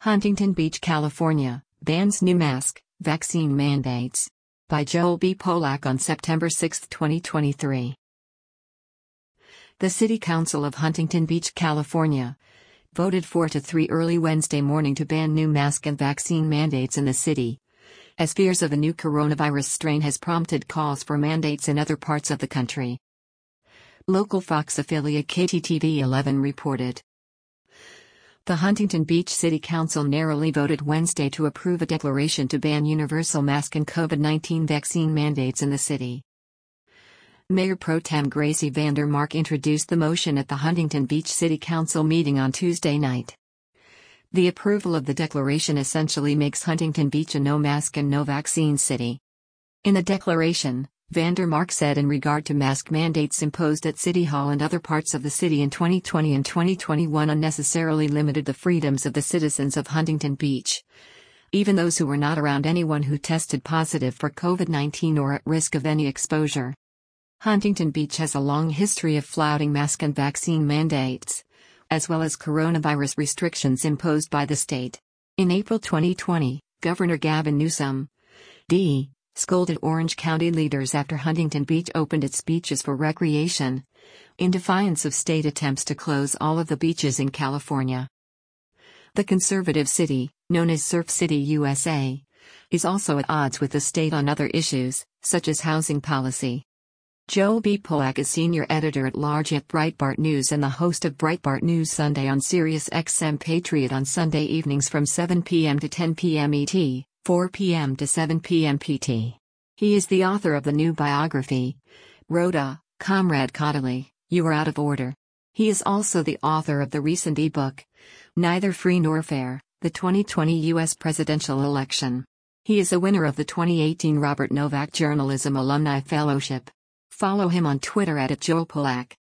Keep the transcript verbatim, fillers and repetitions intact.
Huntington Beach, California, bans new mask, vaccine mandates. By Joel B. Polak on September sixth, twenty twenty-three. The City Council of Huntington Beach, California, voted four to three early Wednesday morning to ban new mask and vaccine mandates in the city, as fears of a new coronavirus strain has prompted calls for mandates in other parts of the country. Local Fox affiliate K T T V eleven reported. The Huntington Beach City Council narrowly voted Wednesday to approve a declaration to ban universal mask and COVID nineteen vaccine mandates in the city. Mayor Pro Tem Gracie Vandermark introduced the motion at the Huntington Beach City Council meeting on Tuesday night. The approval of the declaration essentially makes Huntington Beach a no-mask and no-vaccine city. In the declaration, Vandermark said in regard to mask mandates imposed at City Hall and other parts of the city in twenty twenty and twenty twenty-one unnecessarily limited the freedoms of the citizens of Huntington Beach, even those who were not around anyone who tested positive for COVID nineteen or at risk of any exposure. Huntington Beach has a long history of flouting mask and vaccine mandates, as well as coronavirus restrictions imposed by the state. In April twenty twenty, Governor Gavin Newsom, D. scolded Orange County leaders after Huntington Beach opened its beaches for recreation, in defiance of state attempts to close all of the beaches in California. The conservative city, known as Surf City U S A, is also at odds with the state on other issues, such as housing policy. Joel B. Polak is senior editor-at-large at Breitbart News and the host of Breitbart News Sunday on Sirius X M Patriot on Sunday evenings from seven p m to ten p m E T, four p m to seven p m P T. He is the author of the new biography, Rhoda, Comrade Caudalie, You Are Out of Order. He is also the author of the recent ebook, Neither Free Nor Fair, the twenty twenty U S Presidential Election. He is a winner of the twenty eighteen Robert Novak Journalism Alumni Fellowship. Follow him on Twitter at, at Joel Polak.